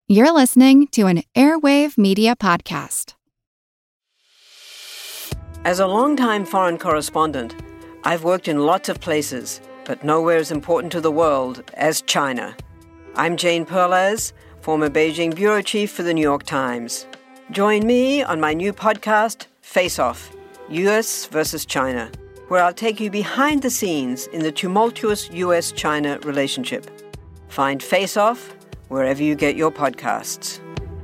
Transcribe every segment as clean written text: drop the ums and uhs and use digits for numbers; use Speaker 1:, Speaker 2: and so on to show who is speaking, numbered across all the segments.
Speaker 1: You're listening to an Airwave Media Podcast.
Speaker 2: As a longtime foreign correspondent, I've worked in lots of places, but nowhere as important to the world as China. I'm Jane Perlez, former Beijing bureau chief for the New York Times. Join me on my new podcast, Face Off, U.S. versus China, where I'll take you behind the scenes in the tumultuous U.S.-China relationship. Find Face Off wherever you get your podcasts.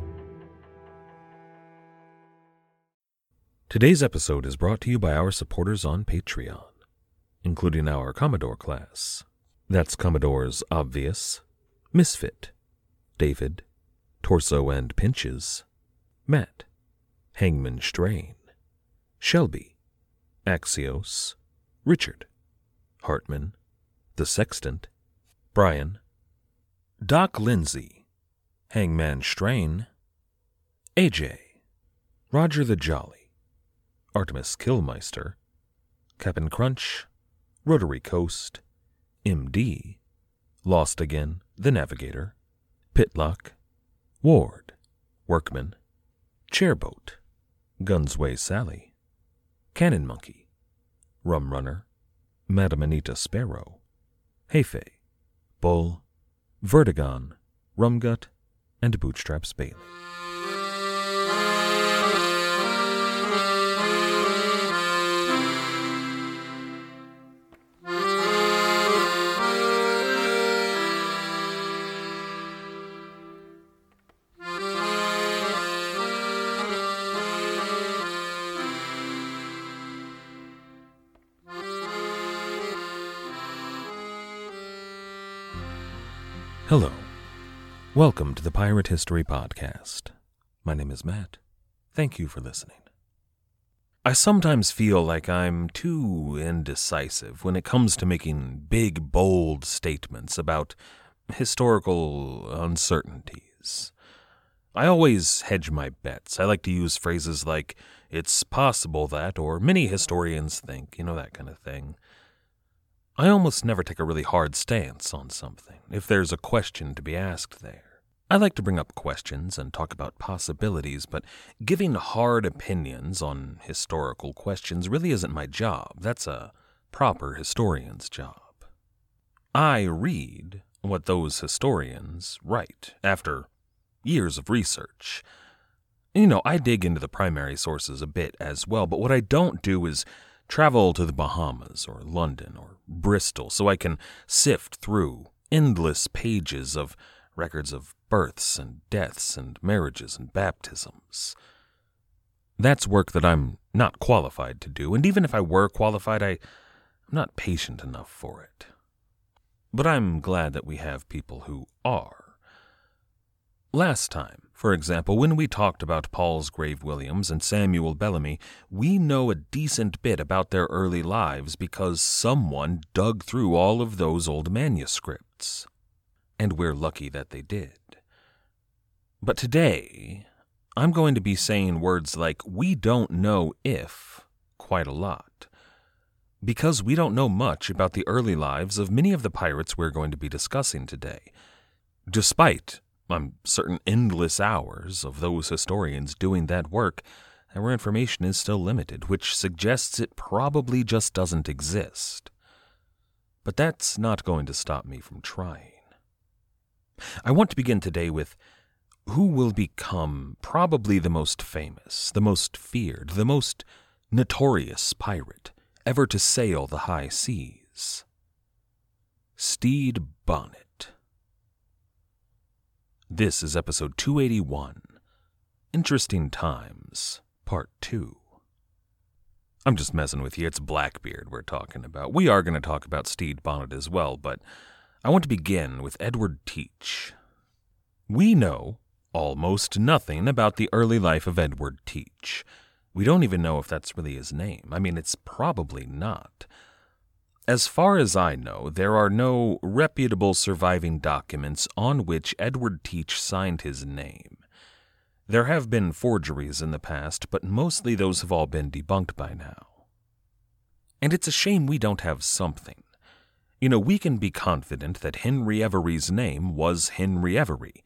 Speaker 3: Today's episode is brought to you by our supporters on Patreon, including our Commodore class. That's Commodores Obvious, Misfit, David, Torso and Pinches, Matt, Hangman Strain, Shelby, Axios, Richard, Hartman, The Sextant, Brian, Doc Lindsay, Hangman Strain, AJ, Roger the Jolly, Artemis Killmeister, Cap'n Crunch, Rotary Coast, MD, Lost Again, The Navigator, Pitlock, Ward, Workman, Chairboat, Gunsway Sally, Cannon Monkey, Rum Runner, Madam Anita Sparrow, Heifei, Bull, Vertigon, Rumgut, and Bootstraps Bailey. Hello. Welcome to the Pirate History Podcast. My name is Matt. Thank you for listening. I sometimes feel like I'm too indecisive when it comes to making big, bold statements about historical uncertainties. I always hedge my bets. I like to use phrases like, it's possible that, or many historians think, that kind of thing. I almost never take a really hard stance on something, if there's a question to be asked there. I like to bring up questions and talk about possibilities, but giving hard opinions on historical questions really isn't my job. That's a proper historian's job. I read what those historians write after years of research. I dig into the primary sources a bit as well, but what I don't do is travel to the Bahamas or London or Bristol so I can sift through endless pages of records of births and deaths and marriages and baptisms. That's work that I'm not qualified to do, and even if I were qualified, I'm not patient enough for it. But I'm glad that we have people who are. Last time, for example, when we talked about Palsgrave Williams and Samuel Bellamy, we know a decent bit about their early lives because someone dug through all of those old manuscripts. And we're lucky that they did. But today, I'm going to be saying words like, we don't know if, quite a lot. Because we don't know much about the early lives of many of the pirates we're going to be discussing today. Despite certain endless hours of those historians doing that work, our information is still limited, which suggests it probably just doesn't exist. But that's not going to stop me from trying. I want to begin today with who will become probably the most famous, the most feared, the most notorious pirate ever to sail the high seas. Stede Bonnet. This is episode 281, Interesting Times, Part 2. I'm just messing with you. It's Blackbeard we're talking about. We are going to talk about Stede Bonnet as well, but I want to begin with Edward Teach. We know almost nothing about the early life of Edward Teach. We don't even know if that's really his name. It's probably not. As far as I know, there are no reputable surviving documents on which Edward Teach signed his name. There have been forgeries in the past, but mostly those have all been debunked by now. And it's a shame we don't have something. We can be confident that Henry Every's name was Henry Every,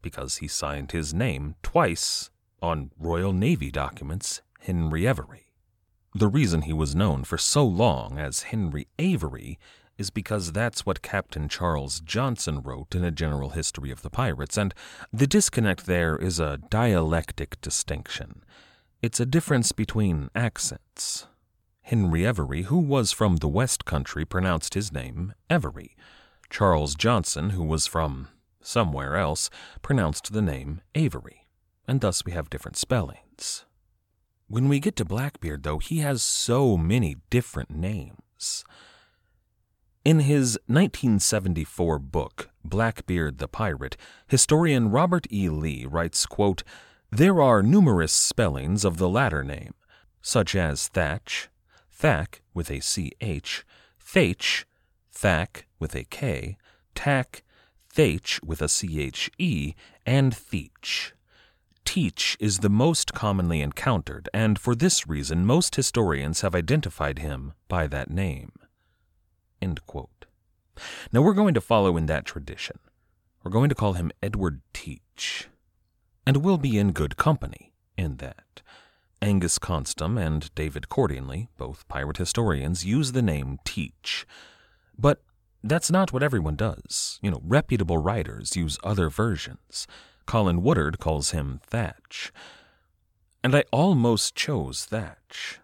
Speaker 3: because he signed his name twice on Royal Navy documents, Henry Every. The reason he was known for so long as Henry Avery is because that's what Captain Charles Johnson wrote in A General History of the Pirates, and the disconnect there is a dialectic distinction. It's a difference between accents. Henry Every, who was from the West Country, pronounced his name Every. Charles Johnson, who was from somewhere else, pronounced the name Avery, and thus we have different spellings. When we get to Blackbeard, though, he has so many different names. In his 1974 book, Blackbeard the Pirate, historian Robert E. Lee writes, quote, "There are numerous spellings of the latter name, such as Thatch, Thack with a CH, Thach, Thack with a K, Tack, Thach with a CHE, and Theach. Teach is the most commonly encountered, and for this reason most historians have identified him by that name." End quote. Now we're going to follow in that tradition. We're going to call him Edward Teach. And we'll be in good company in that. Angus Constam and David Cordingley, both pirate historians, use the name Teach. But that's not what everyone does. Reputable writers use other versions. Colin Woodard calls him Thatch. And I almost chose Thatch.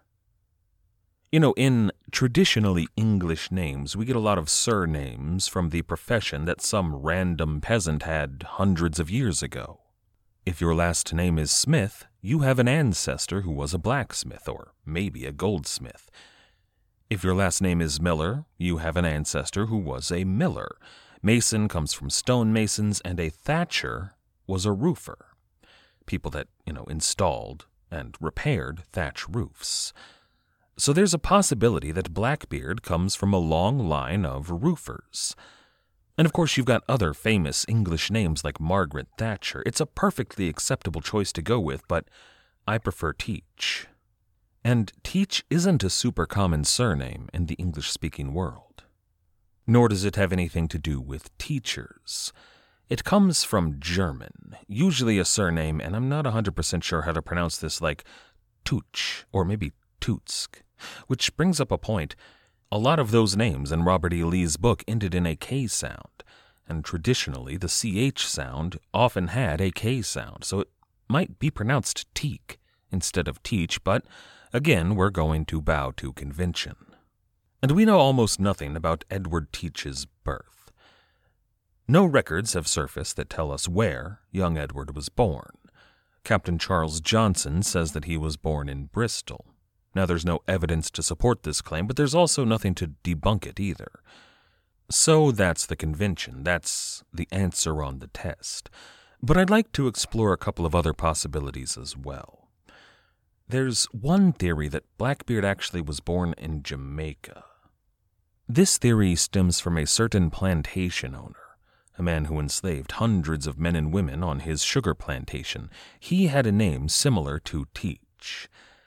Speaker 3: In traditionally English names, we get a lot of surnames from the profession that some random peasant had hundreds of years ago. If your last name is Smith, you have an ancestor who was a blacksmith or maybe a goldsmith. If your last name is Miller, you have an ancestor who was a miller. Mason comes from stonemasons, and a thatcher was a roofer. People that, installed and repaired thatch roofs. So there's a possibility that Blackbeard comes from a long line of roofers. And of course you've got other famous English names like Margaret Thatcher. It's a perfectly acceptable choice to go with, but I prefer Teach. And Teach isn't a super common surname in the English-speaking world. Nor does it have anything to do with teachers. It comes from German, usually a surname, and I'm not 100% sure how to pronounce this, like Tuch or maybe Tutsk, which brings up a point. A lot of those names in Robert E. Lee's book ended in a K sound, and traditionally the CH sound often had a K sound, so it might be pronounced Teak instead of Teach, but again, we're going to bow to convention. And we know almost nothing about Edward Teach's birth. No records have surfaced that tell us where young Edward was born. Captain Charles Johnson says that he was born in Bristol. Now, there's no evidence to support this claim, but there's also nothing to debunk it either. So that's the convention. That's the answer on the test. But I'd like to explore a couple of other possibilities as well. There's one theory that Blackbeard actually was born in Jamaica. This theory stems from a certain plantation owner, a man who enslaved hundreds of men and women on his sugar plantation. He had a name similar to Teach.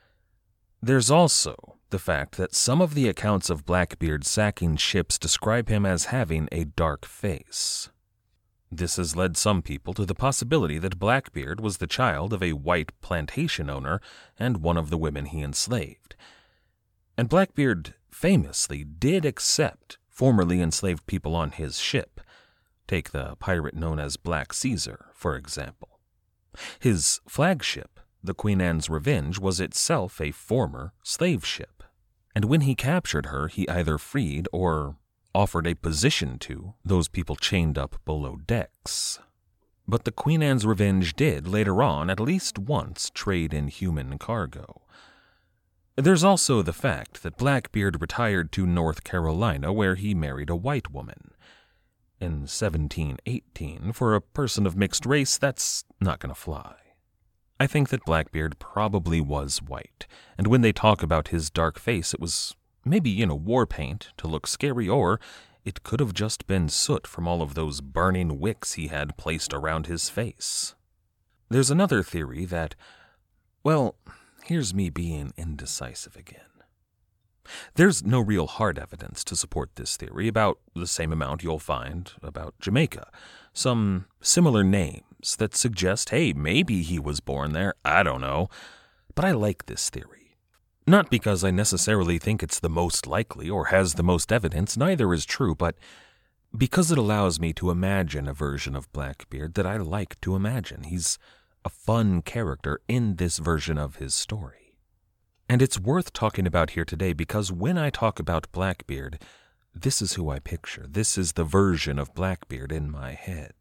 Speaker 3: There's also the fact that some of the accounts of Blackbeard sacking ships describe him as having a dark face. This has led some people to the possibility that Blackbeard was the child of a white plantation owner and one of the women he enslaved. And Blackbeard famously did accept formerly enslaved people on his ship. Take the pirate known as Black Caesar, for example. His flagship, the Queen Anne's Revenge, was itself a former slave ship, and when he captured her, he either freed or offered a position to those people chained up below decks. But the Queen Anne's Revenge did, later on, at least once, trade in human cargo. There's also the fact that Blackbeard retired to North Carolina, where he married a white woman. In 1718, for a person of mixed race, that's not going to fly. I think that Blackbeard probably was white, and when they talk about his dark face, it was maybe, war paint to look scary, or it could have just been soot from all of those burning wicks he had placed around his face. There's another theory that, well, here's me being indecisive again. There's no real hard evidence to support this theory, about the same amount you'll find about Jamaica. some similar names that suggest, hey, maybe he was born there, I don't know. But I like this theory. Not because I necessarily think it's the most likely or has the most evidence, neither is true, but because it allows me to imagine a version of Blackbeard that I like to imagine. He's a fun character in this version of his story. And it's worth talking about here today because when I talk about Blackbeard, this is who I picture. This is the version of Blackbeard in my head.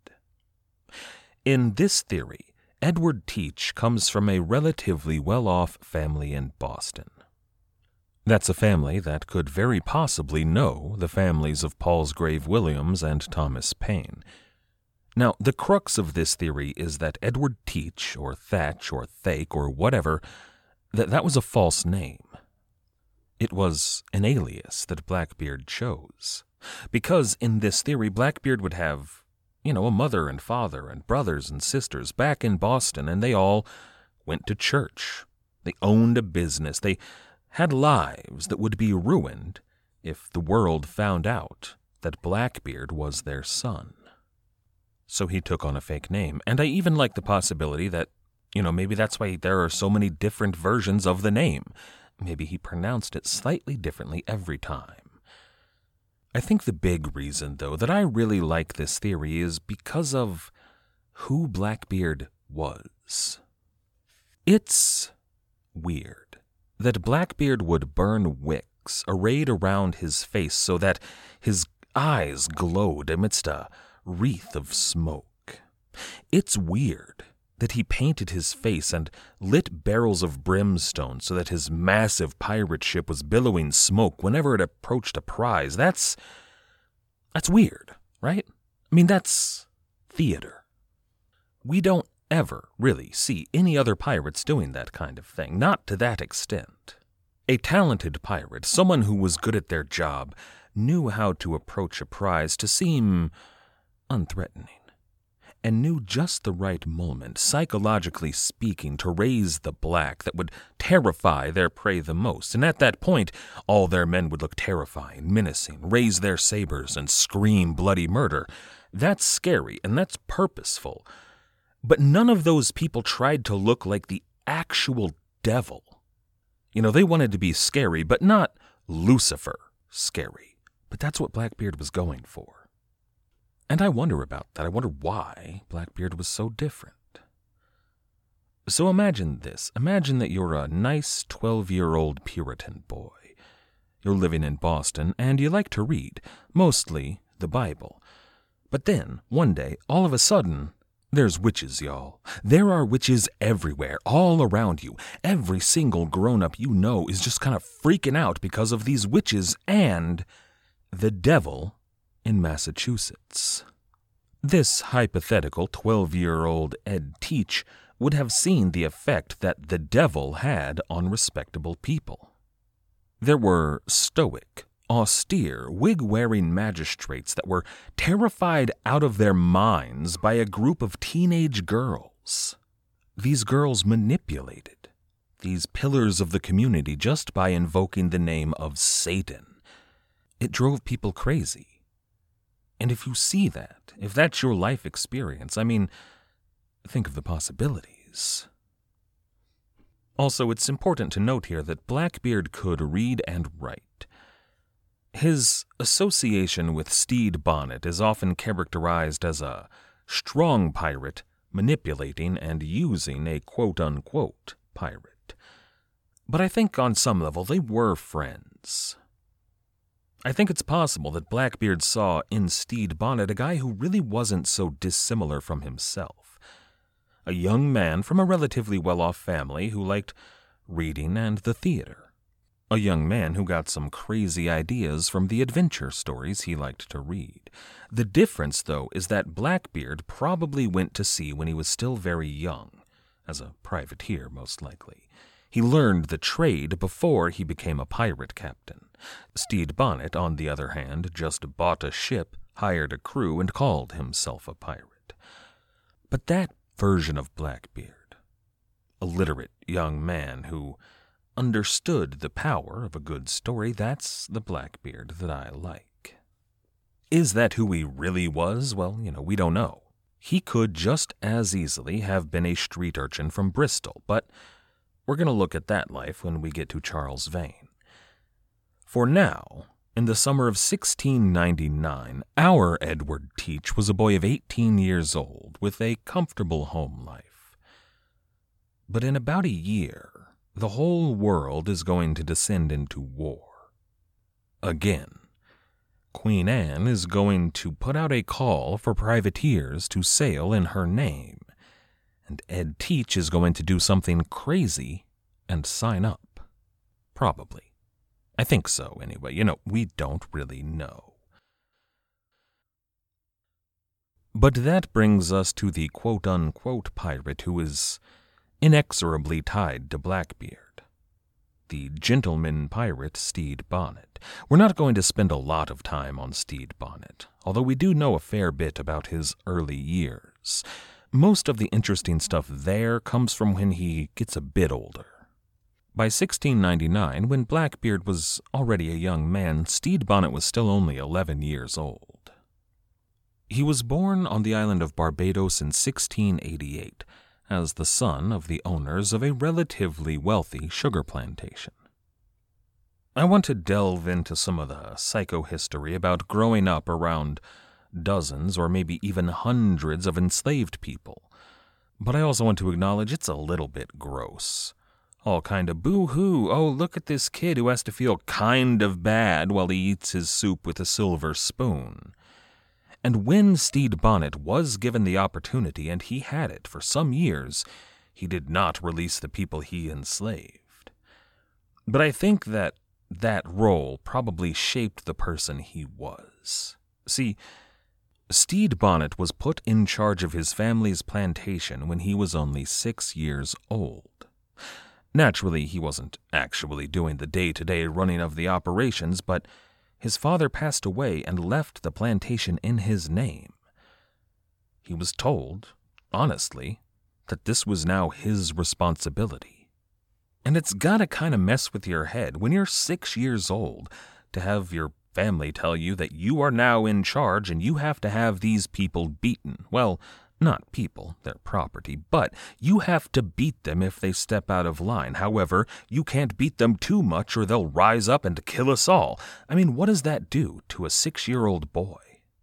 Speaker 3: In this theory, Edward Teach comes from a relatively well-off family in Boston. That's a family that could very possibly know the families of Palsgrave Williams and Thomas Paine. Now, the crux of this theory is that Edward Teach, or Thatch, or Thake, or whatever, that was a false name. It was an alias that Blackbeard chose. Because in this theory, Blackbeard would have, a mother and father and brothers and sisters back in Boston, and they all went to church. They owned a business. They had lives that would be ruined if the world found out that Blackbeard was their son. So he took on a fake name, and I even like the possibility that, maybe that's why there are so many different versions of the name. Maybe he pronounced it slightly differently every time. I think the big reason, though, that I really like this theory is because of who Blackbeard was. It's weird that Blackbeard would burn wicks arrayed around his face so that his eyes glowed amidst a wreath of smoke. It's weird that he painted his face and lit barrels of brimstone so that his massive pirate ship was billowing smoke whenever it approached a prize. That's weird, right? I mean, that's theater. We don't ever really see any other pirates doing that kind of thing, not to that extent. A talented pirate, someone who was good at their job, knew how to approach a prize to seem unthreatening, and knew just the right moment, psychologically speaking, to raise the black that would terrify their prey the most. And at that point, all their men would look terrifying, menacing, raise their sabers, and scream bloody murder. That's scary, and that's purposeful. But none of those people tried to look like the actual devil. They wanted to be scary, but not Lucifer scary. But that's what Blackbeard was going for. And I wonder about that. I wonder why Blackbeard was so different. So imagine this. Imagine that you're a nice 12-year-old Puritan boy. You're living in Boston, and you like to read, mostly the Bible. But then, one day, all of a sudden, there's witches, y'all. There are witches everywhere, all around you. Every single grown-up you know is just kind of freaking out because of these witches and the devil in Massachusetts. This hypothetical 12-year-old Ed Teach would have seen the effect that the devil had on respectable people. There were stoic, austere, wig-wearing magistrates that were terrified out of their minds by a group of teenage girls. These girls manipulated these pillars of the community just by invoking the name of Satan. It drove people crazy. And if you see that, if that's your life experience, think of the possibilities. Also, it's important to note here that Blackbeard could read and write. His association with Stede Bonnet is often characterized as a strong pirate manipulating and using a quote-unquote pirate. But I think on some level they were friends. I think it's possible that Blackbeard saw in Stede Bonnet a guy who really wasn't so dissimilar from himself. A young man from a relatively well-off family who liked reading and the theater. A young man who got some crazy ideas from the adventure stories he liked to read. The difference, though, is that Blackbeard probably went to sea when he was still very young, as a privateer, most likely. He learned the trade before he became a pirate captain. Stede Bonnet, on the other hand, just bought a ship, hired a crew, and called himself a pirate. But that version of Blackbeard, a literate young man who understood the power of a good story, that's the Blackbeard that I like. Is that who he really was? Well, we don't know. He could just as easily have been a street urchin from Bristol, but we're going to look at that life when we get to Charles Vane. For now, in the summer of 1699, our Edward Teach was a boy of 18 years old with a comfortable home life. But in about a year, the whole world is going to descend into war. Again, Queen Anne is going to put out a call for privateers to sail in her name, and Ed Teach is going to do something crazy and sign up. Probably. I think so, anyway. We don't really know. But that brings us to the quote-unquote pirate who is inexorably tied to Blackbeard. The gentleman pirate Stede Bonnet. We're not going to spend a lot of time on Stede Bonnet, although we do know a fair bit about his early years. Most of the interesting stuff there comes from when he gets a bit older. By 1699, when Blackbeard was already a young man, Stede Bonnet was still only 11 years old. He was born on the island of Barbados in 1688, as the son of the owners of a relatively wealthy sugar plantation. I want to delve into some of the psychohistory about growing up around dozens or maybe even hundreds of enslaved people, but I also want to acknowledge it's a little bit gross. All kind of boo-hoo, oh, look at this kid who has to feel kind of bad while he eats his soup with a silver spoon. And when Stede Bonnet was given the opportunity, and he had it for some years, he did not release the people he enslaved. But I think that role probably shaped the person he was. See, Stede Bonnet was put in charge of his family's plantation when he was only 6 years old. Naturally, he wasn't actually doing the day-to-day running of the operations, but his father passed away and left the plantation in his name. He was told, honestly, that this was now his responsibility. And it's gotta kind of mess with your head when you're 6 years old to have your family tell you that you are now in charge and you have to have these people beaten. Well, not people, they're property, but you have to beat them if they step out of line. However, you can't beat them too much or they'll rise up and kill us all. I mean, what does that do to a 6-year-old boy?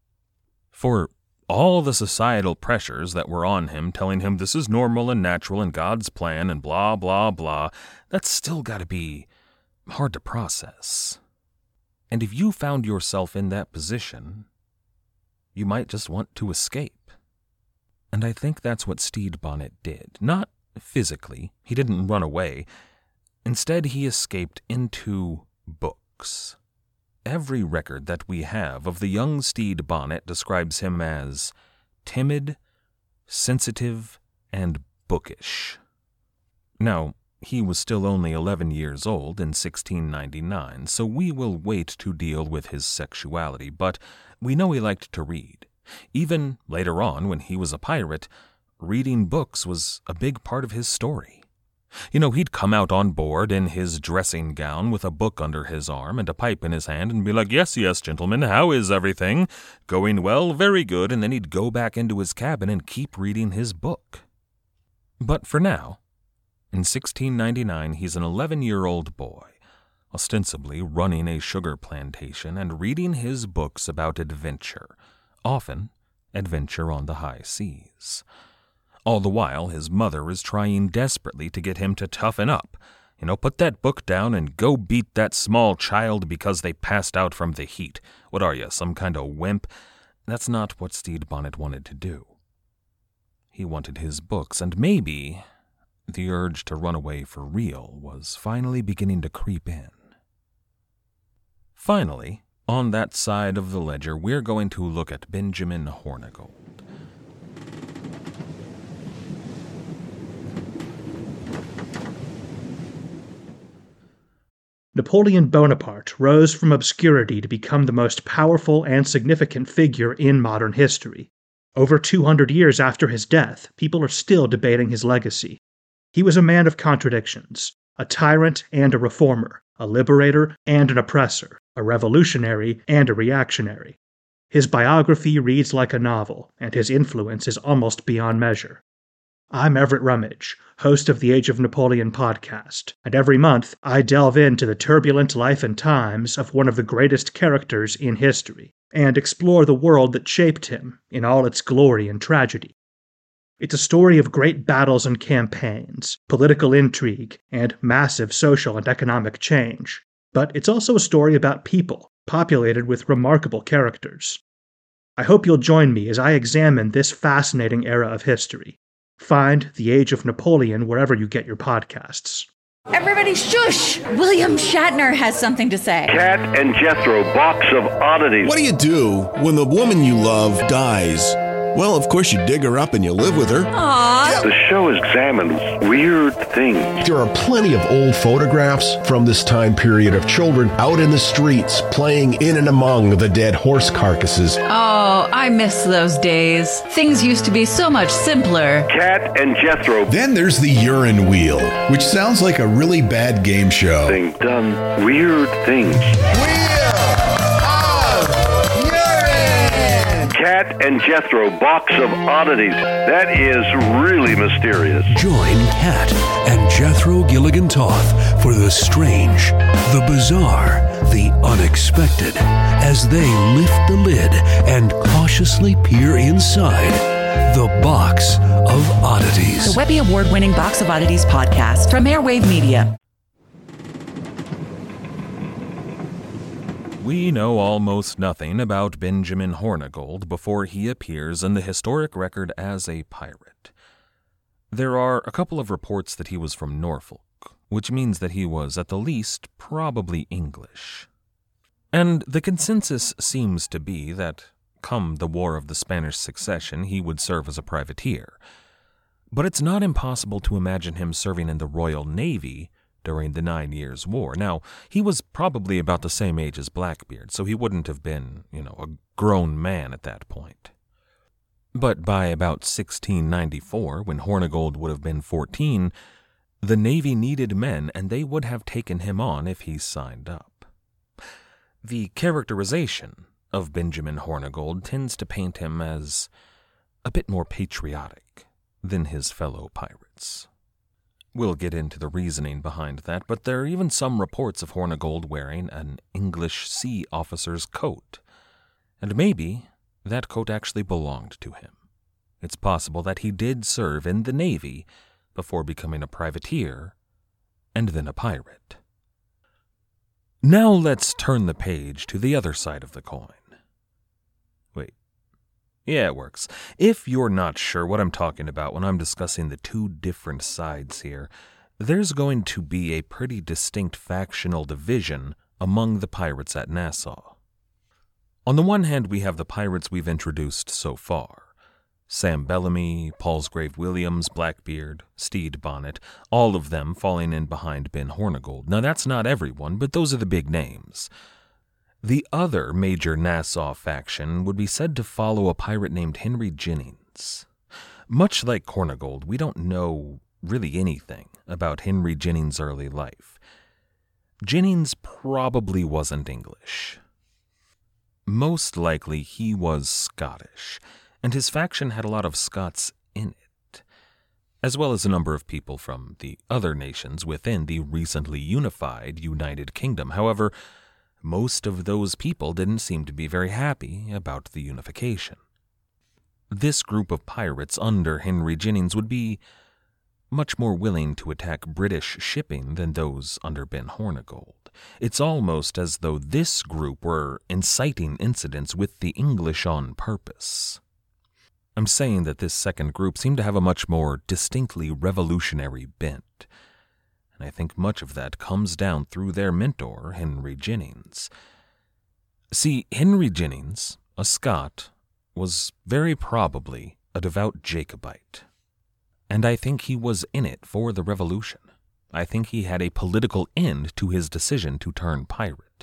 Speaker 3: For all the societal pressures that were on him, telling him this is normal and natural and God's plan and blah, blah, blah, that's still gotta be hard to process. And if you found yourself in that position, you might just want to escape. And I think that's what Stede Bonnet did. Not physically, he didn't run away. Instead, he escaped into books. Every record that we have of the young Stede Bonnet describes him as timid, sensitive, and bookish. Now, he was still only 11 years old in 1699, so we will wait to deal with his sexuality, but we know he liked to read. Even later on, when he was a pirate, reading books was a big part of his story. He'd come out on board in his dressing gown with a book under his arm and a pipe in his hand and be like, yes, gentlemen, how is everything? Going well? Very good. And then he'd go back into his cabin and keep reading his book. But for now, in 1699, he's an 11-year-old boy, ostensibly running a sugar plantation and reading his books about adventure, often adventure on the high seas. All the while, his mother is trying desperately to get him to toughen up. Put that book down and go beat that small child because they passed out from the heat. What are you, some kind of wimp? That's not what Stede Bonnet wanted to do. He wanted his books, and maybe the urge to run away for real was finally beginning to creep in. Finally, on that side of the ledger, we're going to look at Benjamin Hornigold.
Speaker 4: Napoleon Bonaparte rose from obscurity to become the most powerful and significant figure in modern history. Over 200 years after his death, people are still debating his legacy. He was a man of contradictions, a tyrant and a reformer, a liberator and an oppressor, a revolutionary and a reactionary. His biography reads like a novel, and his influence is almost beyond measure. I'm Everett Rummage, host of the Age of Napoleon podcast, and every month I delve into the turbulent life and times of one of the greatest characters in history, and explore the world that shaped him in all its glory and tragedy. It's a story of great battles and campaigns, political intrigue, and massive social and economic change. But it's also a story about people, populated with remarkable characters. I hope you'll join me as I examine this fascinating era of history. Find The Age of Napoleon wherever you get your podcasts.
Speaker 5: Everybody shush! William Shatner has something to say.
Speaker 6: Cat and Jethro, box of oddities.
Speaker 7: What do you do when the woman you love dies? Well, of course you dig her up and you live with her.
Speaker 5: Aww.
Speaker 6: The show examines weird things.
Speaker 8: There are plenty of old photographs from this time period of children out in the streets playing in and among the dead horse carcasses.
Speaker 5: Oh, I miss those days. Things used to be so much simpler.
Speaker 6: Cat and Jethro.
Speaker 7: Then there's the urine wheel, which sounds like a really bad game show.
Speaker 6: Thing done weird things. Cat and Jethro, box of oddities. That is really mysterious.
Speaker 9: Join Cat and Jethro Gilligan Toth for the strange, the bizarre, the unexpected, as they lift the lid and cautiously peer inside the Box of Oddities.
Speaker 5: The Webby Award-winning Box of Oddities podcast from Airwave Media.
Speaker 3: We know almost nothing about Benjamin Hornigold before he appears in the historic record as a pirate. There are a couple of reports that he was from Norfolk, which means that he was, at the least, probably English. And the consensus seems to be that, come the War of the Spanish Succession, he would serve as a privateer. But it's not impossible to imagine him serving in the Royal Navy during the 9 Years' War. Now, he was probably about the same age as Blackbeard, so he wouldn't have been, a grown man at that point. But by about 1694, when Hornigold would have been 14, the Navy needed men, and they would have taken him on if he signed up. The characterization of Benjamin Hornigold tends to paint him as a bit more patriotic than his fellow pirates. We'll get into the reasoning behind that, but there are even some reports of Hornigold wearing an English sea officer's coat. And maybe that coat actually belonged to him. It's possible that he did serve in the Navy before becoming a privateer and then a pirate. Now let's turn the page to the other side of the coin. Wait. Yeah, it works. If you're not sure what I'm talking about when I'm discussing the two different sides here, there's going to be a pretty distinct factional division among the pirates at Nassau. On the one hand, we have the pirates we've introduced so far. Sam Bellamy, Palsgrave Williams, Blackbeard, Stede Bonnet, all of them falling in behind Ben Hornigold. Now, that's not everyone, but those are the big names. The other major Nassau faction would be said to follow a pirate named Henry Jennings. Much like Hornigold, we don't know really anything about Henry Jennings' early life. Jennings probably wasn't English. Most likely he was Scottish, and his faction had a lot of Scots in it, as well as a number of people from the other nations within the recently unified United Kingdom. However, most of those people didn't seem to be very happy about the unification. This group of pirates under Henry Jennings would be much more willing to attack British shipping than those under Ben Hornigold. It's almost as though this group were inciting incidents with the English on purpose. I'm saying that this second group seemed to have a much more distinctly revolutionary bent, and I think much of that comes down through their mentor, Henry Jennings. See, Henry Jennings, a Scot, was very probably a devout Jacobite. And I think he was in it for the revolution. I think he had a political end to his decision to turn pirate.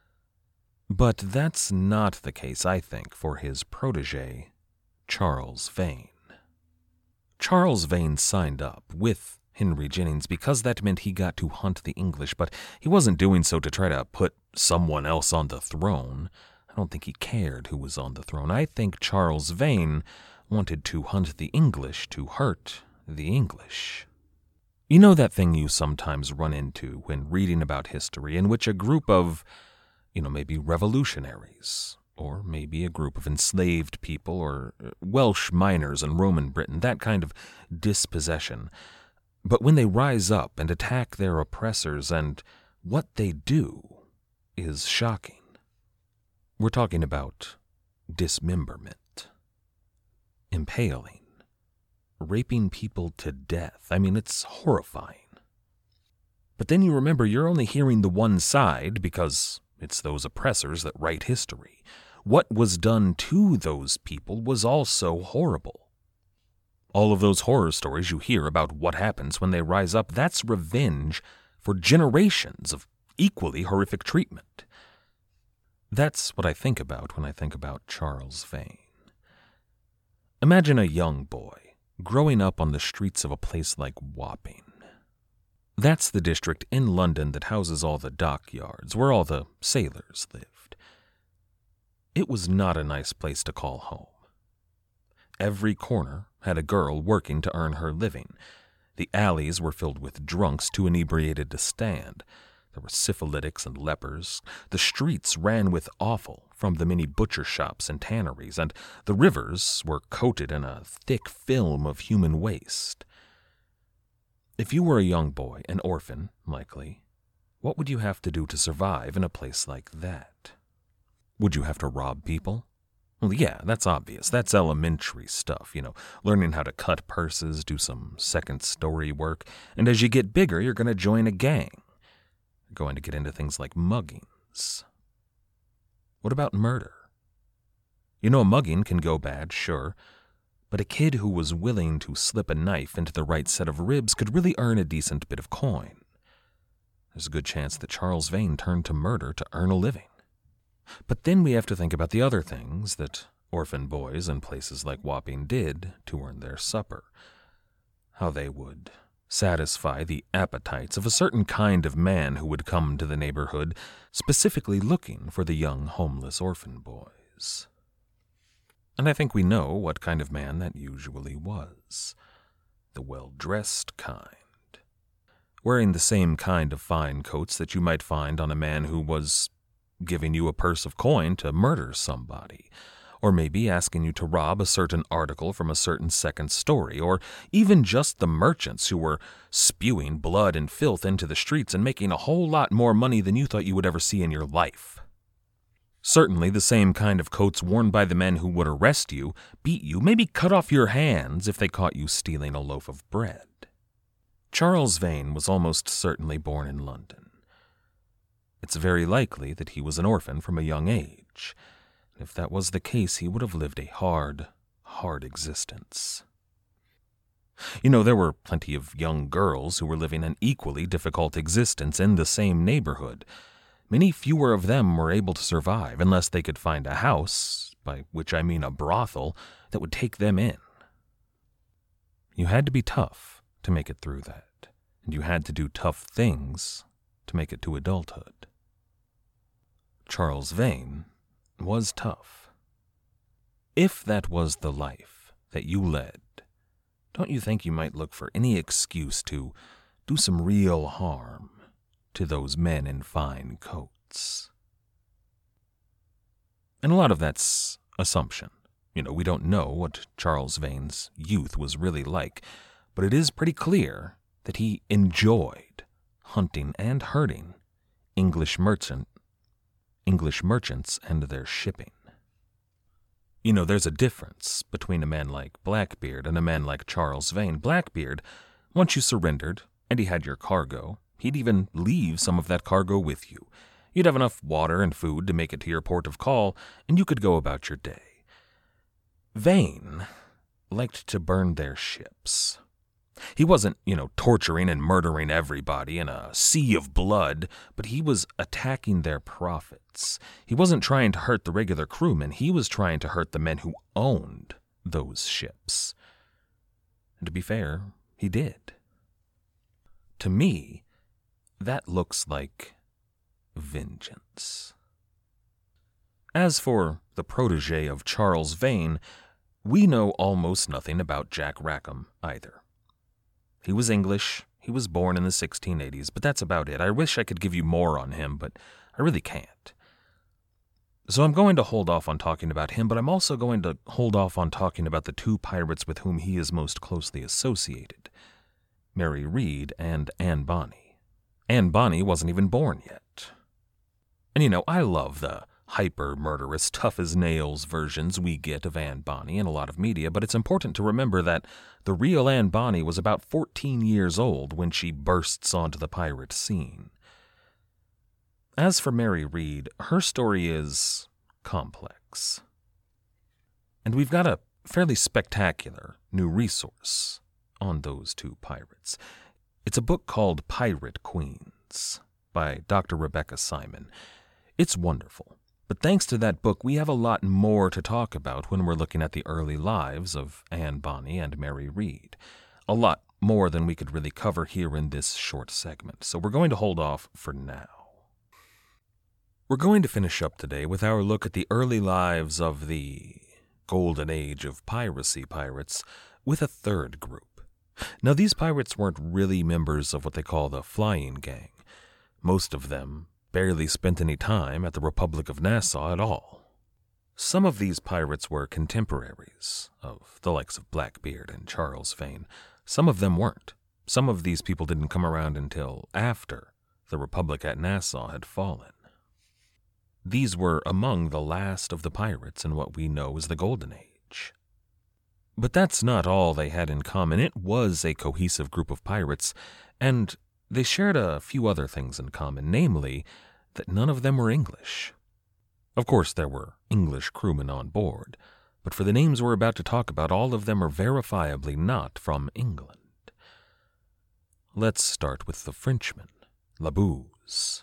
Speaker 3: But that's not the case, I think, for his protege, Charles Vane. Charles Vane signed up with Henry Jennings because that meant he got to hunt the English, but he wasn't doing so to try to put someone else on the throne. don't think he cared who was on the throne. I think Charles Vane wanted to hunt the English to hurt the English. You know that thing you sometimes run into when reading about history in which a group of, maybe revolutionaries, or maybe a group of enslaved people, or Welsh miners in Roman Britain, that kind of dispossession. But when they rise up and attack their oppressors, and what they do is shocking. We're talking about dismemberment, impaling, raping people to death. I mean, it's horrifying. But then you remember you're only hearing the one side because it's those oppressors that write history. What was done to those people was also horrible. All of those horror stories you hear about what happens when they rise up, that's revenge for generations of equally horrific treatment. That's what I think about when I think about Charles Vane. Imagine a young boy growing up on the streets of a place like Wapping. That's the district in London that houses all the dockyards, where all the sailors lived. It was not a nice place to call home. Every corner had a girl working to earn her living. The alleys were filled with drunks too inebriated to stand. There were syphilitics and lepers. The streets ran with offal from the many butcher shops and tanneries, and the rivers were coated in a thick film of human waste. If you were a young boy, an orphan, likely, what would you have to do to survive in a place like that? Would you have to rob people? Well, yeah, that's obvious. That's elementary stuff, learning how to cut purses, do some second-story work, and as you get bigger, you're going to join a gang. You're going to get into things like muggings. What about murder? A mugging can go bad, sure, but a kid who was willing to slip a knife into the right set of ribs could really earn a decent bit of coin. There's a good chance that Charles Vane turned to murder to earn a living. But then we have to think about the other things that orphan boys in places like Wapping did to earn their supper. How they would satisfy the appetites of a certain kind of man who would come to the neighborhood specifically looking for the young homeless orphan boys. And I think we know what kind of man that usually was. The well-dressed kind. Wearing the same kind of fine coats that you might find on a man who was giving you a purse of coin to murder somebody, or maybe asking you to rob a certain article from a certain second story, or even just the merchants who were spewing blood and filth into the streets and making a whole lot more money than you thought you would ever see in your life. Certainly the same kind of coats worn by the men who would arrest you, beat you, maybe cut off your hands if they caught you stealing a loaf of bread. Charles Vane was almost certainly born in London. It's very likely that he was an orphan from a young age. If that was the case, he would have lived a hard existence. There were plenty of young girls who were living an equally difficult existence in the same neighborhood. Many fewer of them were able to survive unless they could find a house, by which I mean a brothel, that would take them in. You had to be tough to make it through that, and you had to do tough things to make it to adulthood. Charles Vane was tough. If that was the life that you led, don't you think you might look for any excuse to do some real harm to those men in fine coats? And a lot of that's assumption. We don't know what Charles Vane's youth was really like, but it is pretty clear that he enjoyed hunting and herding English merchants and their shipping. There's a difference between a man like Blackbeard and a man like Charles Vane. Blackbeard, once you surrendered and he had your cargo, he'd even leave some of that cargo with you. You'd have enough water and food to make it to your port of call, and you could go about your day. Vane liked to burn their ships. He wasn't, torturing and murdering everybody in a sea of blood, but he was attacking their profits. He wasn't trying to hurt the regular crewmen. He was trying to hurt the men who owned those ships. And to be fair, he did. To me, that looks like vengeance. As for the protege of Charles Vane, we know almost nothing about Jack Rackham either. He was English, he was born in the 1680s, but that's about it. I wish I could give you more on him, but I really can't. So I'm going to hold off on talking about him, but I'm also going to hold off on talking about the two pirates with whom he is most closely associated, Mary Read and Anne Bonny. Anne Bonny wasn't even born yet. And I love the hyper-murderous, tough-as-nails versions we get of Anne Bonny in a lot of media, but it's important to remember that the real Anne Bonny was about 14 years old when she bursts onto the pirate scene. As for Mary Read, her story is complex. And we've got a fairly spectacular new resource on those two pirates. It's a book called Pirate Queens by Dr. Rebecca Simon. It's wonderful. But thanks to that book, we have a lot more to talk about when we're looking at the early lives of Anne Bonny and Mary Read. A lot more than we could really cover here in this short segment, so we're going to hold off for now. We're going to finish up today with our look at the early lives of the golden age of piracy pirates with a third group. Now, these pirates weren't really members of what they call the Flying Gang. Most of them barely spent any time at the Republic of Nassau at all. Some of these pirates were contemporaries of the likes of Blackbeard and Charles Vane. Some of them weren't. Some of these people didn't come around until after the Republic at Nassau had fallen. These were among the last of the pirates in what we know as the Golden Age. But that's not all they had in common. It was a cohesive group of pirates, and they shared a few other things in common, namely that none of them were English. Of course, there were English crewmen on board, but for the names we're about to talk about, all of them are verifiably not from England. Let's start with the Frenchman, La Bouze.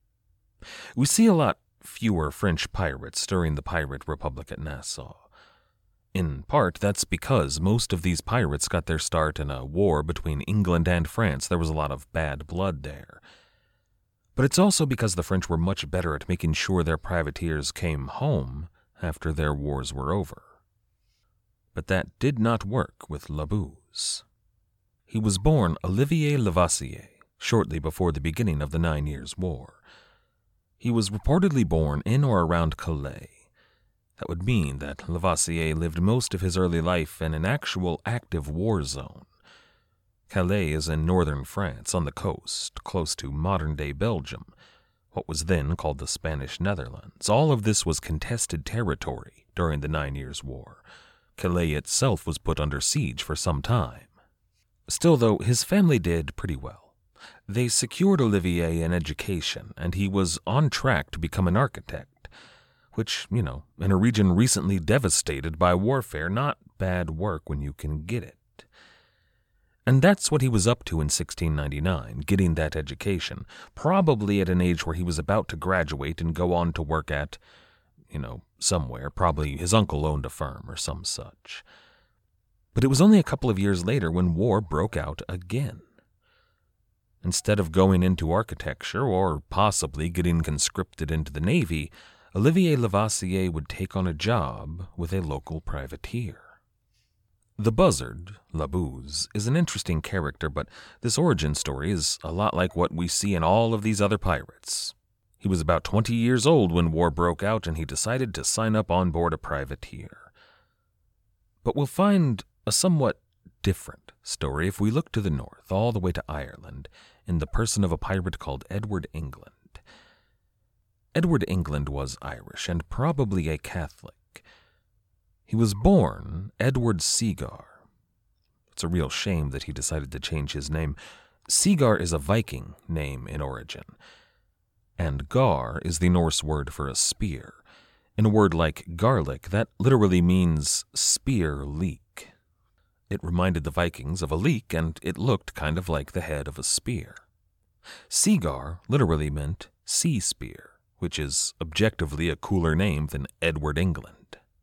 Speaker 3: We see a lot fewer French pirates during the Pirate Republic at Nassau. In part, that's because most of these pirates got their start in a war between England and France. There was a lot of bad blood there. But it's also because the French were much better at making sure their privateers came home after their wars were over. But that did not work with La Bouze. He was born Olivier Lavassier shortly before the beginning of the 9 Years' War. He was reportedly born in or around Calais. That would mean that Lavassier lived most of his early life in an actual active war zone. Calais is in northern France on the coast, close to modern-day Belgium, what was then called the Spanish Netherlands. All of this was contested territory during the 9 Years' War. Calais itself was put under siege for some time. Still, though, his family did pretty well. They secured Olivier an education, and he was on track to become an architect, which, in a region recently devastated by warfare, not bad work when you can get it. And that's what he was up to in 1699, getting that education, probably at an age where he was about to graduate and go on to work at, somewhere. Probably his uncle owned a firm or some such. But it was only a couple of years later when war broke out again. Instead of going into architecture or possibly getting conscripted into the Navy, Olivier Lavassier would take on a job with a local privateer. The buzzard, La Bouze, is an interesting character, but this origin story is a lot like what we see in all of these other pirates. He was about 20 years old when war broke out, and he decided to sign up on board a privateer. But we'll find a somewhat different story if we look to the north, all the way to Ireland, in the person of a pirate called Edward England. Edward England was Irish and probably a Catholic. He was born Edward Seagar. It's a real shame that he decided to change his name. Seagar is a Viking name in origin, and gar is the Norse word for a spear. In a word like garlic, that literally means spear leek. It reminded the Vikings of a leek, and it looked kind of like the head of a spear. Seagar literally meant sea spear, which is objectively a cooler name than Edward England.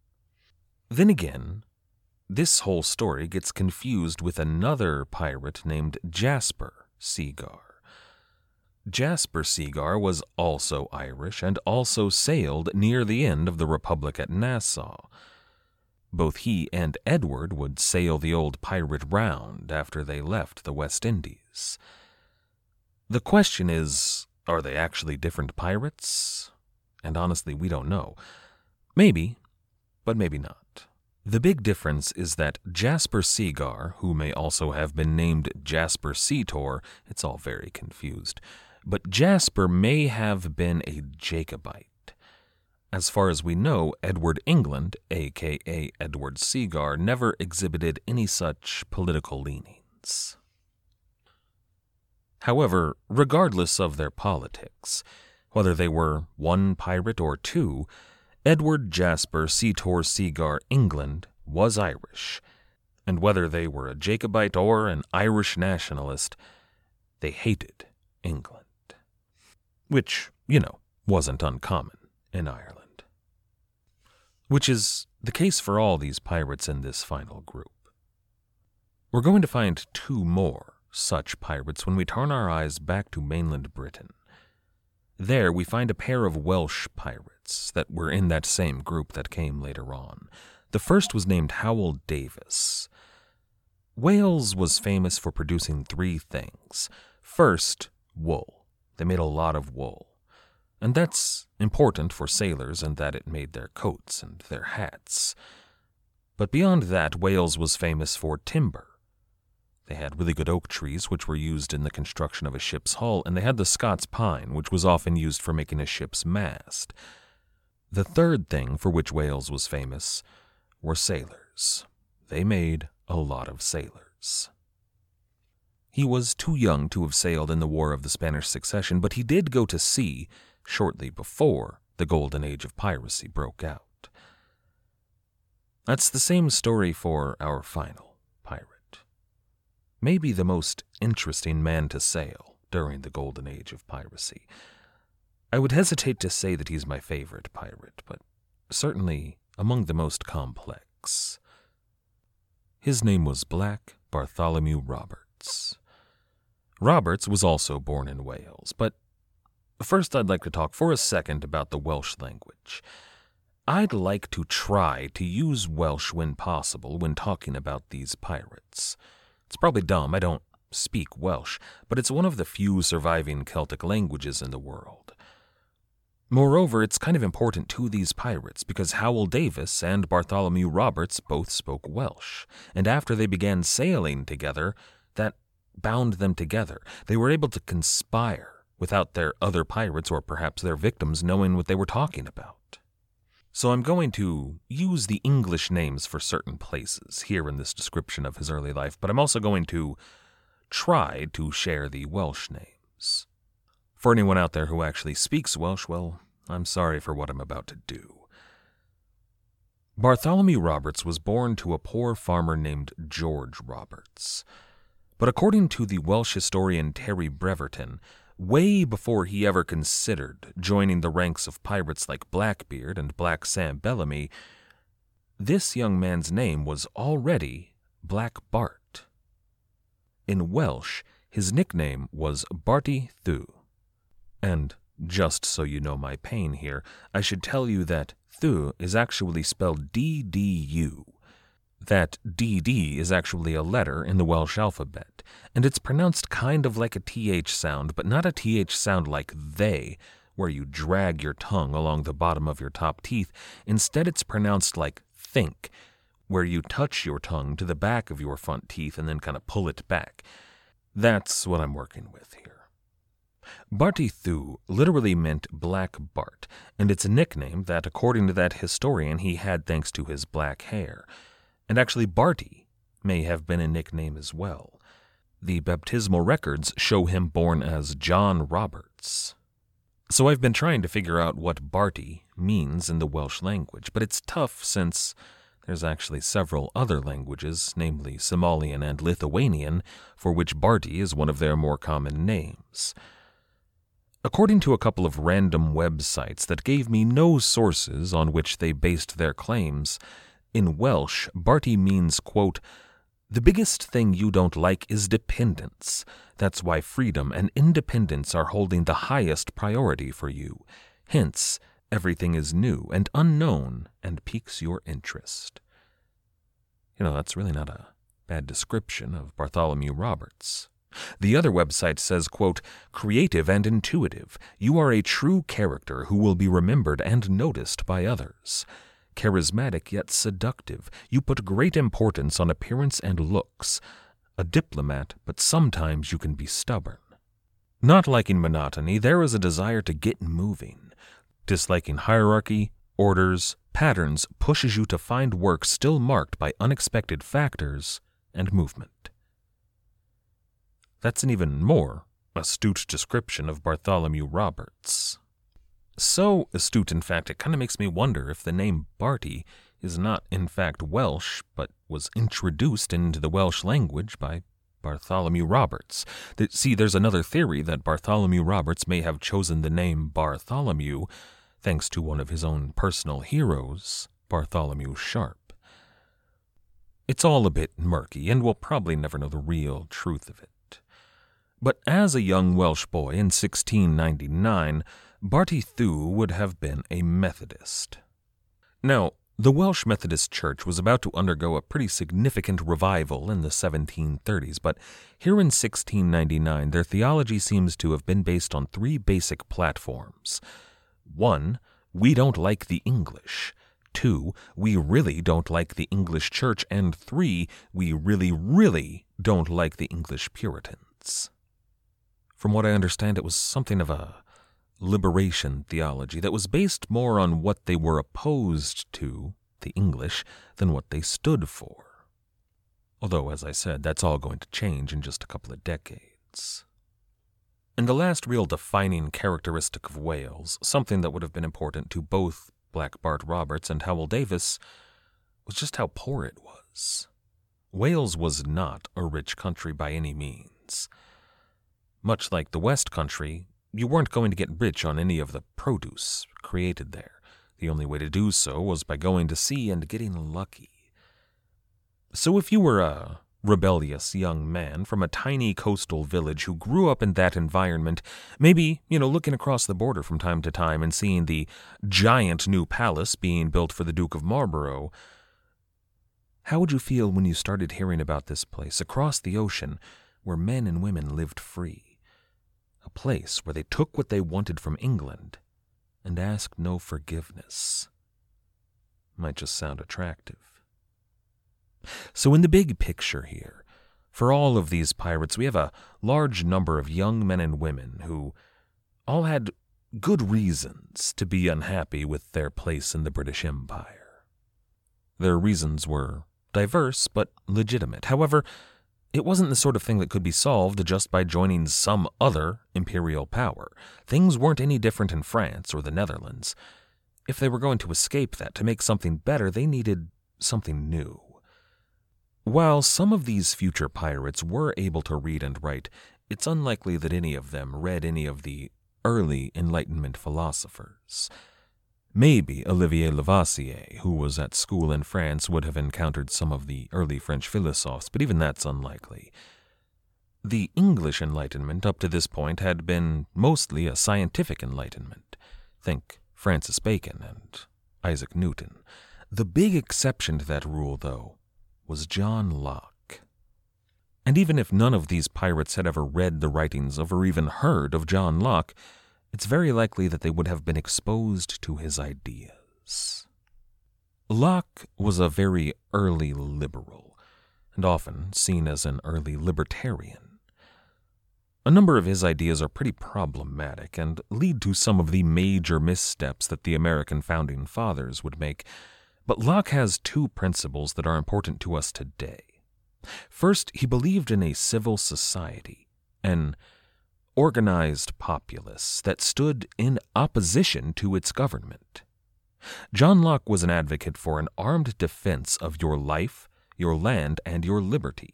Speaker 3: Then again, this whole story gets confused with another pirate named Jasper Seagar. Jasper Seagar was also Irish and also sailed near the end of the Republic at Nassau. Both he and Edward would sail the old pirate round after they left the West Indies. The question is, are they actually different pirates? And honestly, we don't know. Maybe, but maybe not. The big difference is that Jasper Seagar, who may also have been named Jasper Seator, it's all very confused, but Jasper may have been a Jacobite. As far as we know, Edward England, a.k.a. Edward Seagar, never exhibited any such political leanings. However, regardless of their politics, whether they were one pirate or two, Edward Jasper Seator Seagar England was Irish, and whether they were a Jacobite or an Irish nationalist, they hated England. Which, wasn't uncommon in Ireland. Which is the case for all these pirates in this final group. We're going to find two more such pirates when we turn our eyes back to mainland Britain. There we find a pair of Welsh pirates that were in that same group that came later on. The first was named Howell Davis. Wales was famous for producing three things. First, wool. They made a lot of wool. And that's important for sailors in that it made their coats and their hats. But beyond that, Wales was famous for timber. They had really good oak trees, which were used in the construction of a ship's hull, and they had the Scots pine, which was often used for making a ship's mast. The third thing for which Wales was famous were sailors. They made a lot of sailors. He was too young to have sailed in the War of the Spanish Succession, but he did go to sea shortly before the Golden Age of piracy broke out. That's the same story for our final pirate. Maybe the most interesting man to sail during the Golden Age of piracy. I would hesitate to say that he's my favorite pirate, but certainly among the most complex. His name was Black Bartholomew Roberts. Roberts was also born in Wales, but first I'd like to talk for a second about the Welsh language. I'd like to try to use Welsh when possible when talking about these pirates. It's probably dumb, I don't speak Welsh, but it's one of the few surviving Celtic languages in the world. Moreover, it's kind of important to these pirates because Howell Davis and Bartholomew Roberts both spoke Welsh, and after they began sailing together, that bound them together. They were able to conspire without their other pirates or perhaps their victims knowing what they were talking about. So I'm going to use the English names for certain places here in this description of his early life, but I'm also going to try to share the Welsh names. For anyone out there who actually speaks Welsh, well, I'm sorry for what I'm about to do. Bartholomew Roberts was born to a poor farmer named George Roberts. But according to the Welsh historian Terry Breverton, way before he ever considered joining the ranks of pirates like Blackbeard and Black Sam Bellamy, this young man's name was already Black Bart. In Welsh, his nickname was Barty Thu. And just so you know my pain here, I should tell you that Thu is actually spelled D-D-U. That DD is actually a letter in the Welsh alphabet, and it's pronounced kind of like a TH sound, but not a TH sound like they, where you drag your tongue along the bottom of your top teeth. Instead, it's pronounced like think, where you touch your tongue to the back of your front teeth and then kind of pull it back. That's what I'm working with here. Barty Thu literally meant Black Bart, and it's a nickname that, according to that historian, he had thanks to his black hair. And actually, Barty may have been a nickname as well. The baptismal records show him born as John Roberts. So I've been trying to figure out what Barty means in the Welsh language, but it's tough since there's actually several other languages, namely Somalian and Lithuanian, for which Barty is one of their more common names. According to a couple of random websites that gave me no sources on which they based their claims, in Welsh, Barty means, quote, The biggest thing you don't like is dependence. That's why freedom and independence are holding the highest priority for you. Hence, everything is new and unknown and piques your interest. That's really not a bad description of Bartholomew Roberts. The other website says, quote, "Creative and intuitive, you are a true character who will be remembered and noticed by others. Charismatic yet seductive, you put great importance on appearance and looks. A diplomat, but sometimes you can be stubborn. Not liking monotony, there is a desire to get moving. Disliking hierarchy, orders, patterns pushes you to find work still marked by unexpected factors and movement." That's an even more astute description of Bartholomew Roberts. So astute, in fact, it kind of makes me wonder if the name Barty is not in fact Welsh, but was introduced into the Welsh language by Bartholomew Roberts. See, there's another theory that Bartholomew Roberts may have chosen the name Bartholomew thanks to one of his own personal heroes, Bartholomew Sharp. It's all a bit murky, and we'll probably never know the real truth of it. But as a young Welsh boy in 1699, Barty Thu would have been a Methodist. Now, the Welsh Methodist Church was about to undergo a pretty significant revival in the 1730s, but here in 1699, their theology seems to have been based on three basic platforms. 1, we don't like the English. 2, we really don't like the English Church. And 3, we really, really don't like the English Puritans. From what I understand, it was something of a liberation theology that was based more on what they were opposed to, the English, than what they stood for. Although, as I said, that's all going to change in just a couple of decades. And the last real defining characteristic of Wales, something that would have been important to both Black Bart Roberts and Howell Davis, was just how poor it was. Wales was not a rich country by any means. Much like the West Country, you weren't going to get rich on any of the produce created there. The only way to do so was by going to sea and getting lucky. So if you were a rebellious young man from a tiny coastal village who grew up in that environment, maybe, looking across the border from time to time and seeing the giant new palace being built for the Duke of Marlborough, how would you feel when you started hearing about this place across the ocean where men and women lived free? A place where they took what they wanted from England and asked no forgiveness. Might just sound attractive. So in the big picture here, for all of these pirates, we have a large number of young men and women who all had good reasons to be unhappy with their place in the British Empire. Their reasons were diverse but legitimate. However, it wasn't the sort of thing that could be solved just by joining some other imperial power. Things weren't any different in France or the Netherlands. If they were going to escape that, to make something better, they needed something new. While some of these future pirates were able to read and write, it's unlikely that any of them read any of the early Enlightenment philosophers. Maybe Olivier Lavoisier, who was at school in France, would have encountered some of the early French philosophes, but even that's unlikely. The English Enlightenment up to this point had been mostly a scientific Enlightenment. Think Francis Bacon and Isaac Newton. The big exception to that rule, though, was John Locke. And even if none of these pirates had ever read the writings of or even heard of John Locke, it's very likely that they would have been exposed to his ideas. Locke was a very early liberal, and often seen as an early libertarian. A number of his ideas are pretty problematic and lead to some of the major missteps that the American founding fathers would make, but Locke has two principles that are important to us today. First, he believed in a civil society, an organized populace that stood in opposition to its government. John Locke was an advocate for an armed defense of your life, your land, and your liberty.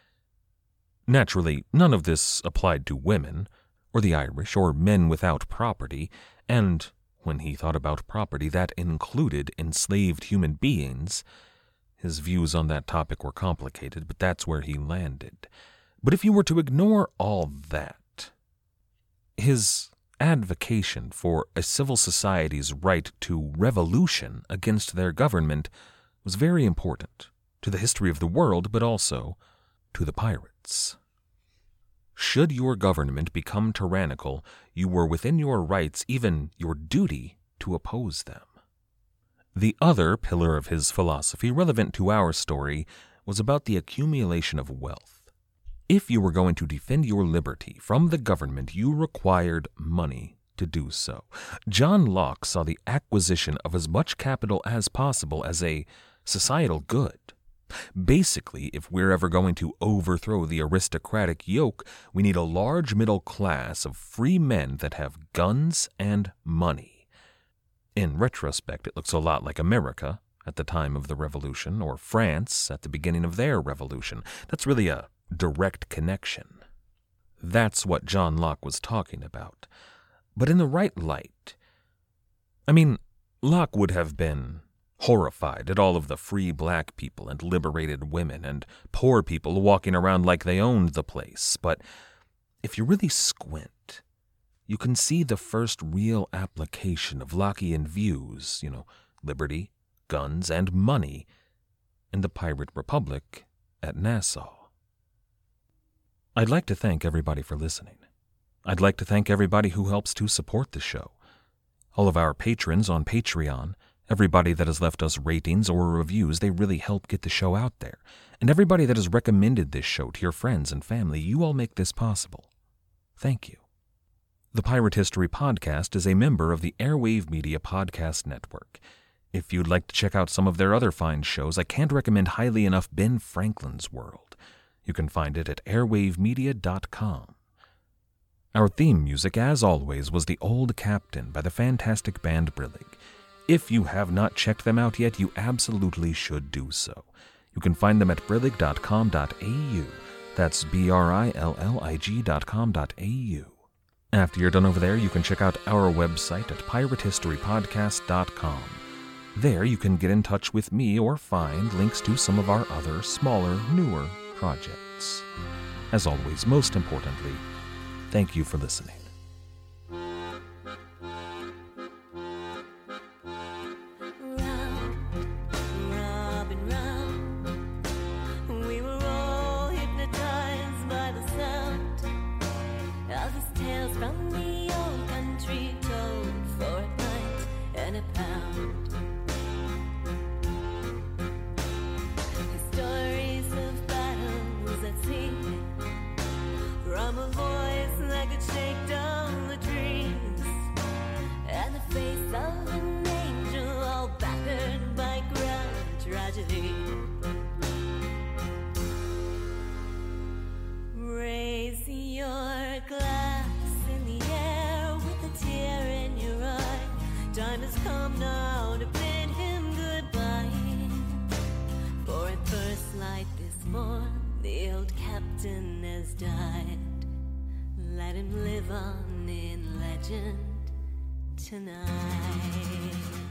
Speaker 3: Naturally, none of this applied to women, or the Irish, or men without property, and when he thought about property, that included enslaved human beings. His views on that topic were complicated, but that's where he landed. But if you were to ignore all that, his advocacy for a civil society's right to revolution against their government was very important to the history of the world, but also to the pirates. Should your government become tyrannical, you were within your rights, even your duty, to oppose them. The other pillar of his philosophy, relevant to our story, was about the accumulation of wealth. If you were going to defend your liberty from the government, you required money to do so. John Locke saw the acquisition of as much capital as possible as a societal good. Basically, if we're ever going to overthrow the aristocratic yoke, we need a large middle class of free men that have guns and money. In retrospect, it looks a lot like America at the time of the Revolution, or France at the beginning of their revolution. That's really a direct connection. That's what John Locke was talking about. But in the right light. Locke would have been horrified at all of the free black people and liberated women and poor people walking around like they owned the place. But if you really squint, you can see the first real application of Lockean views, liberty, guns, and money, in the Pirate Republic at Nassau. I'd like to thank everybody for listening. I'd like to thank everybody who helps to support the show. All of our patrons on Patreon, everybody that has left us ratings or reviews, they really help get the show out there. And everybody that has recommended this show to your friends and family, you all make this possible. Thank you. The Pirate History Podcast is a member of the Airwave Media Podcast Network. If you'd like to check out some of their other fine shows, I can't recommend highly enough Ben Franklin's World. You can find it at airwavemedia.com. Our theme music, as always, was The Old Captain by the fantastic band Brillig. If you have not checked them out yet, you absolutely should do so. You can find them at brillig.com.au. That's BRILLIG.com.au. After you're done over there, you can check out our website at piratehistorypodcast.com. There you can get in touch with me or find links to some of our other, smaller, newer projects. As always, most importantly, thank you for listening.
Speaker 10: Raise your glass in the air with a tear in your eye. Time has come now to bid him goodbye. For at first light this morn, the old captain has died. Let him live on in legend tonight.